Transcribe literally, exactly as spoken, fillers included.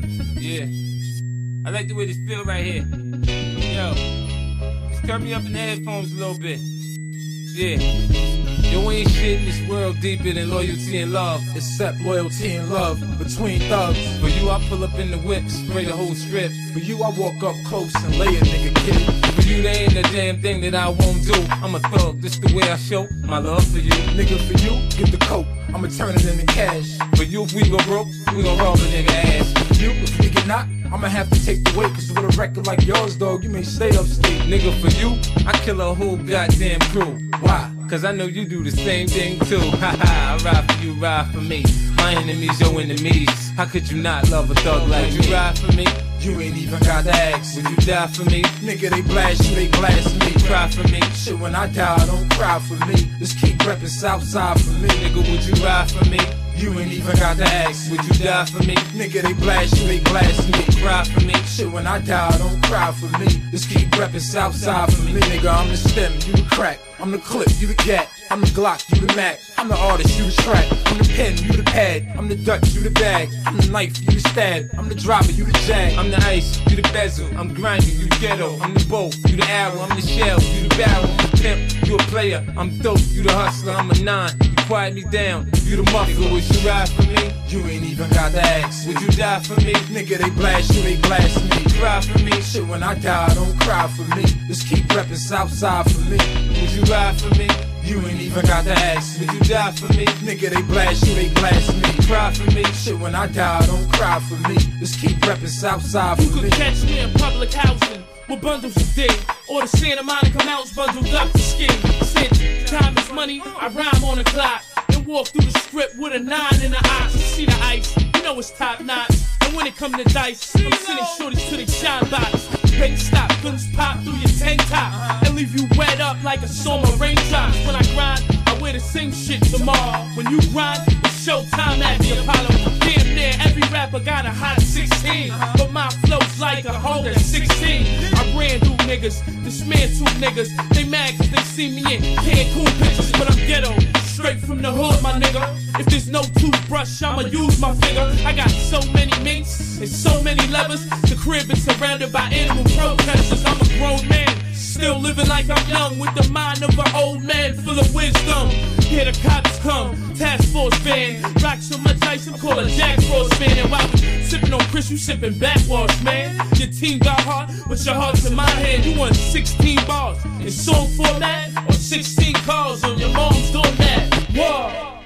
Yeah. I like the way this feel right here. Yo. Just turn me up in the headphones a little bit. Yeah. Yo, ain't shit in this world deeper than loyalty and love. Except loyalty and love between thugs. For you, I pull up in the whip, spray the whole strip. For you, I walk up close and lay a nigga kid. For you, there ain't a damn thing that I won't do. I'm a thug, this the way I show my love for you. Nigga, for you, get the coke, I'ma turn it into cash. For you, if we go broke, we gon' rob a nigga ass. For you, if we get knocked, I'ma have to take the weight. Cause with a record like yours, dog, you may stay upstate. Nigga, for you, I kill a whole goddamn crew. Why? Cause I know you do the same thing too. Ha ha, I ride for you, ride for me. My enemies, your enemies. How could you not love a thug like me? You ride for me? You ain't even got to ask. Would you die for me? Nigga, they blast you, they blast me. Cry for me? Shit, when I die, don't cry for me. Just keep reppin' Southside for me. Nigga, would you ride for me? You ain't even got to ask. Would you die for me? Nigga, they blast you, they blast me. Cry for me? Shit, when I die, don't cry for me. Just keep reppin' Southside for me. Nigga, I'm the stem, you the crack. I'm the clip, you the gat. I'm the Glock, you the Mac. I'm the artist, you the track. I'm the pen, you the pad. I'm the Dutch, you the bag. I'm the knife, you the stab. I'm the driver, you the jag. I'm the ice, you the bezel. I'm grinding, you the ghetto. I'm the bow, you the arrow. I'm the shell, you the barrel. I'm the pimp, you a player. I'm dope, you the hustler. I'm a nine, you quiet me down. You the muffler, would you ride for me? You ain't even got to ask. Would you die for me? Nigga, they blast you, they blast me. Cry for me? Shit, when I die, don't cry for me. Just keep reppin' Southside for me. Would you ride for me? You ain't even got to ask. Would you die for me? Nigga, they blast you, they blast me. Cry for me? Shit, when I die, don't cry for me. Just keep reppin' Southside for me. You could me. catch me in public housing with bundles of dick, or the Santa Monica Mountains bundled up to skin. Since time is money, I rhyme on the clock and walk through the strip with a nine in the eyes. You see the ice, you know it's top notch. And when it come to dice, I'm sending shorties to the shine box. Bank stop, guns pop through your tank top and leave you wet up like a storm of raindrops. When I grind, I wear the same shit tomorrow. When you grind, it's showtime at the Apollo. Damn near every rapper got a hot sixteen, but my flow's like a holder sixteen. I ran through niggas, dismantled niggas. They mad cause they see me in Cancun pictures, but I'm ghetto. Straight from the hood, my nigga. If there's no toothbrush, I'ma use my finger. I got so many mates and so many levers. The crib is surrounded by animal protesters. I'm a grown man, still living like I'm young, with the mind of an old man full of wisdom. Here the cops come, task force van. Rock so much ice, I'm called a Jack Frost fan. And while we sipping on Chris, you sipping backwash, man. Your team got heart, but your heart's in my hand. You want sixteen bars in song format or sixteen cars on your mom's doormat. Whoa.